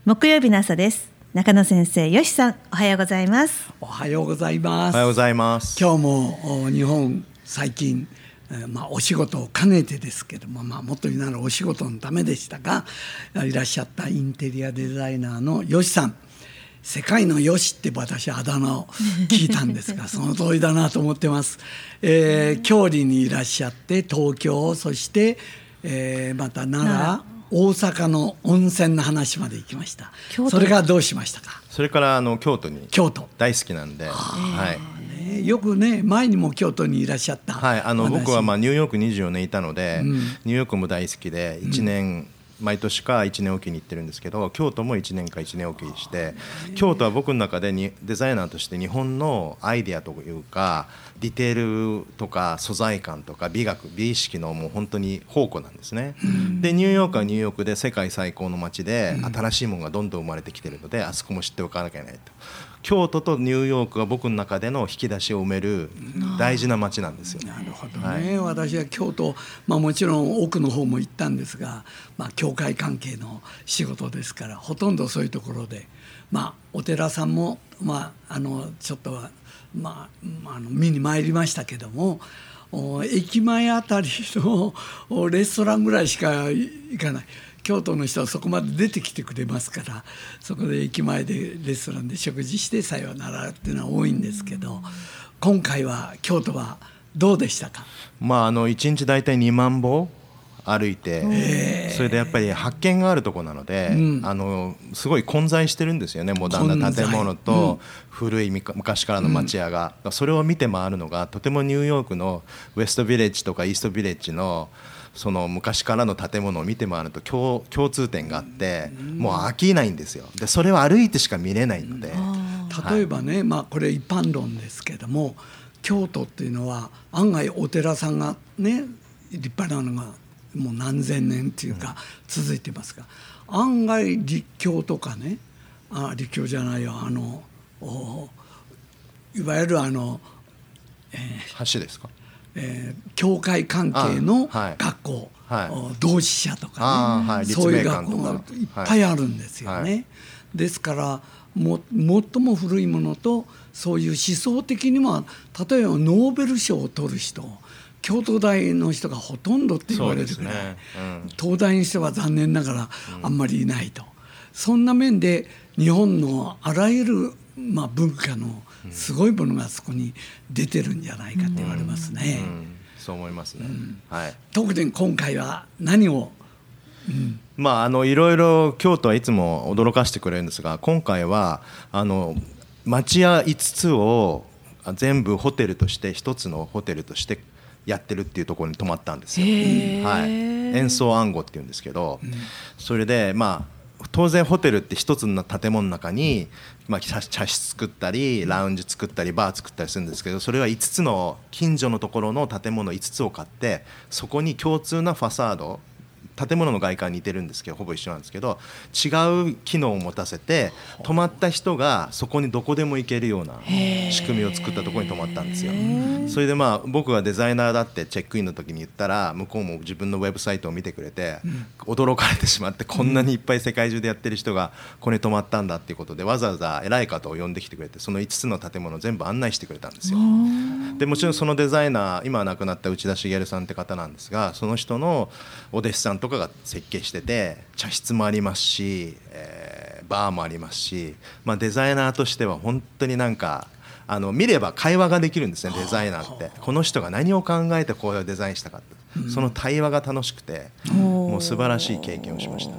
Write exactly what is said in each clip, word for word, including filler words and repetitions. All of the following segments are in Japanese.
木曜日の朝です。中野先生、よしさん、おはようございます。 おはようございます。 おはようございます。 今日も日本最近、えーまあ、お仕事を兼ねてですけども、まあ、もっと言うならお仕事のためでしたが、いらっしゃったインテリアデザイナーのよしさん、世界のよしって私あだ名を聞いたんですがその通りだなと思ってます。えー、郷里にいらっしゃって東京、そして、えー、また奈良、大阪の温泉の話まで行きました。それからどうしましたか？ それからあの京都に京都大好きなんで、はいね、よくね前にも京都にいらっしゃった、 はい、あの僕はまあニューヨークにじゅうよねんいたので、 うん、 ニューヨークも大好きでいちねん、うん毎年かいちねんおきに行ってるんですけど、京都もいちねんかいちねんおきにして、京都は僕の中でにデザイナーとして日本のアイデアというかディテールとか素材感とか美学美意識のもう本当に宝庫なんですね。でニューヨークはニューヨークで世界最高の街で新しいものがどんどん生まれてきてるので、あそこも知っておかなきゃいけないと。京都とニューヨークが僕の中での引き出しを埋める大事な街なんですよ。 なるほどね、はい、私は京都、まあ、もちろん奥の方も行ったんですが、まあ、教会関係の仕事ですからほとんどそういうところで、まあ、お寺さんも、まあ、あのちょっとは、まあ、あの見に参りましたけども、駅前あたりのレストランぐらいしか行かない。京都の人はそこまで出てきてくれますから、そこで駅前でレストランで食事してさようならっていうのは多いんですけど、今回は京都はどうでしたか？ まあ、あのいちにち大体にまんぼ歩いて、それでやっぱり発見があるところなので、うん、あのすごい混在してるんですよね。モダンな建物と古い昔からの町屋が、うん、それを見て回るのがとてもニューヨークのウエストビレッジとかイーストビレッジのその昔からの建物を見て回ると 共, 共通点があって、もう飽きないんですよ。でそれを歩いてしか見れないので、 例えばね、まあ、これ一般論ですけども、京都っていうのは案外お寺さんがね立派なのがもう何千年っていうか続いてますが、うん、案外立教とかね、あ立教じゃないよ、あのいわゆるあの、 えー、橋ですか、 えー、教会関係の学校、はいはい、同志社とかね、はい、そういう学校がいっぱいあるんですよね、はいはい、ですからも最も古いものとそういう思想的にも例えばノーベル賞を取る人、京都大の人がほとんどって言われるぐらい、ねうん、東大の人は残念ながらあんまりいないと、うん、そんな面で日本のあらゆる、まあ、文化のすごいものがそこに出てるんじゃないかって言われますね、うんうん、 そう思いますね、うんはい、 特に今回は何を、 うんまあ、あのいろいろ京都はいつも驚かせてくれるんですが、今回はあの町屋いつつを全部ホテルとして一つのホテルとしてやってるっていうところに泊まったんですよ、はい、演奏暗号っていうんですけど、うん、それでまあ当然ホテルって一つの建物の中に、まあ、茶室作ったりラウンジ作ったりバー作ったりするんですけど、それはいつつの近所のところの建物いつつを買って、そこに共通なファサード、建物の外観に似てるんですけどほぼ一緒なんですけど、違う機能を持たせて泊まった人がそこにどこでも行けるような仕組みを作ったところに泊まったんですよ。それでまあ僕がデザイナーだってチェックインの時に言ったら、向こうも自分のウェブサイトを見てくれて驚かれてしまって、こんなにいっぱい世界中でやってる人がここに泊まったんだっていうことで、わざわざ偉い方を呼んできてくれて、そのいつつの建物を全部案内してくれたんですよ。でもちろんそのデザイナー、今は亡くなった内田茂さんって方なんですが、その人のお弟子さんとかが設計してて、茶室もありますし、えー、バーもありますし、まあ、デザイナーとしては本当になんかあの見れば会話ができるんですね。デザイナーってこの人が何を考えてこういうデザインしたかって、うん、その対話が楽しくて、もう素晴らしい経験をしました、はい、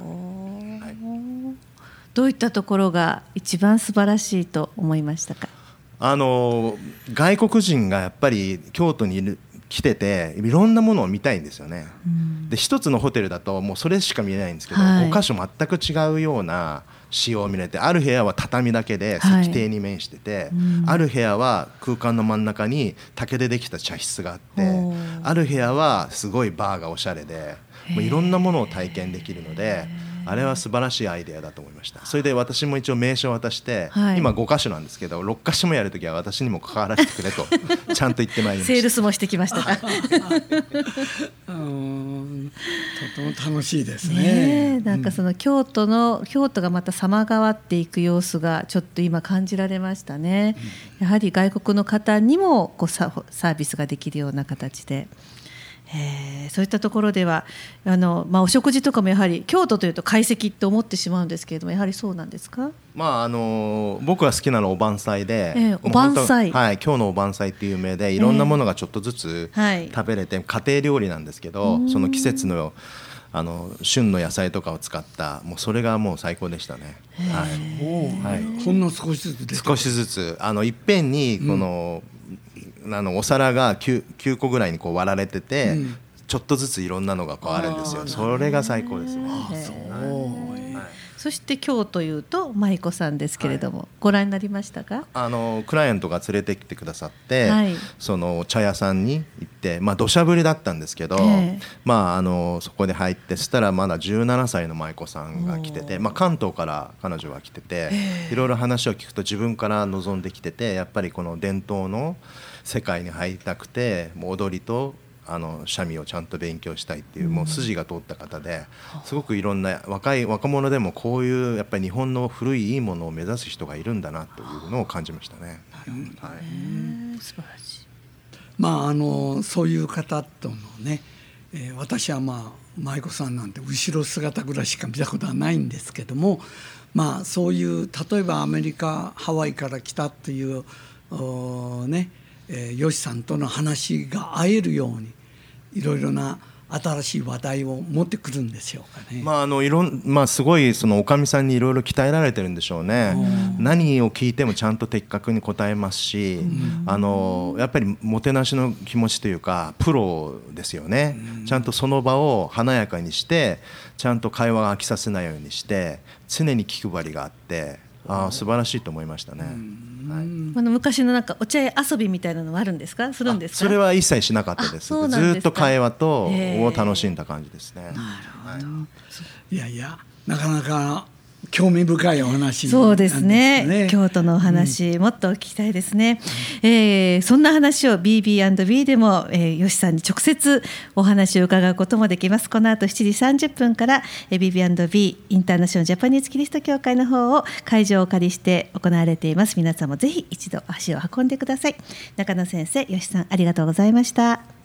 どういったところが一番素晴らしいと思いましたか？ あの外国人がやっぱり京都にいる来てていろんなものを見たいんですよね、うん、で一つのホテルだともうそれしか見えないんですけど、はい、ごかしょ全く違うような仕様を見れて、ある部屋は畳だけで石庭に面してて、はいうん、ある部屋は空間の真ん中に竹でできた茶室があって、ある部屋はすごいバーがおしゃれで、もういろんなものを体験できるので、あれは素晴らしいアイデアだと思いました。それで私も一応名刺を渡して、はい、今ごかしょなんですけどろっかしょもやるときは私にも関わらせてくれとちゃんと言ってまいりました。 セールスもしてきましたかうんとても楽しいですね。 ね、なんかその京都の、うん、京都がまた様変わっていく様子がちょっと今感じられましたね、うん、やはり外国の方にもこうサービスができるような形で、えー、そういったところではあの、まあ、お食事とかもやはり京都というと懐石って思ってしまうんですけれども、やはりそうなんですか？ まああの僕が好きなのはおばんざいで、 えー、おばんざい、 はい、今日のおばんざいっていう名でいろんなものがちょっとずつ食べれて、えーはい、家庭料理なんですけど、その季節のあの旬の野菜とかを使ったもうそれがもう最高でしたね。 はい、はい、ほんの少しずつ少しずつあのいっぺんにこの、うん、あのお皿が 9, きゅうこぐらいにこう割られてて、うん、ちょっとずついろんなのがこうあるんですよ。それが最高ですね。 あ、そう、はい、 そして今日というと舞妓さんですけれども、はい、ご覧になりましたか？ あのクライアントが連れてきてくださって、はい、その茶屋さんに行って、まあ土砂降りだったんですけど、えーまあ、あのそこで入ってそしたらまだじゅうななさいの舞妓さんが来てて、まあ、関東から彼女は来てて、えー、いろいろ話を聞くと自分から望んできてて、やっぱりこの伝統の世界に入りたくて、もう踊りとあの三味をちゃんと勉強したいっていう、もう筋が通った方で、すごくいろんな若い若者でもこういうやっぱり日本の古いいいものを目指す人がいるんだなというのを感じましたね。 はい、素晴らしい。 まああのそういう方とのね、えー、私はまあ舞妓さんなんて後ろ姿ぐらいしか見たことはないんですけども、まあそういう例えばアメリカハワイから来たっていうね、えー、ヨシさんとの話が合えるようにいろいろな新しい話題を持ってくるんでしょうかね。 まああのいろんまあ、すごいそのおかみさんにいろいろ鍛えられてるんでしょうね。何を聞いてもちゃんと的確に答えますし、あのやっぱりもてなしの気持ちというかプロですよね。ちゃんとその場を華やかにしてちゃんと会話が飽きさせないようにして常に気配りがあって、あ素晴らしいと思いましたね。 はい、あの昔のなんかお茶屋遊びみたいなのはあるんですか？するんですか？ それは一切しなかったです。ですずっと会話とを楽しんだ感じですね。なるほど、はい、いやいやなかなか興味深いお話なんですね。 そうですね。京都のお話、うん、もっと聞きたいですね。うん、えー、そんな話を ビービーアンドビー でも、えー、吉さんに直接お話を伺うこともできます。この後しちじさんじゅっぷんから、えー、ビービーアンドビー インターナショナルジャパニーズキリスト教会の方を会場をお借りして行われています。皆さんもぜひ一度足を運んでください。中野先生、吉さんありがとうございました。